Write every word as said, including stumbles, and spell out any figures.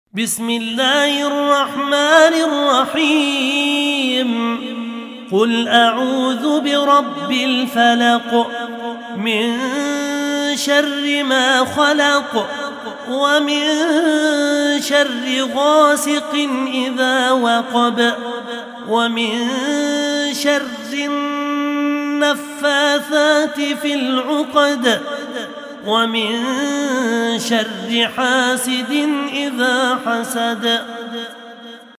بسم الله الرحمن الرحيم قل أعوذ برب الفلق من شر ما خلق ومن شر غاسق إذا وقب ومن شر النفاثات في العقد ومن شر حاسد إذا حسد.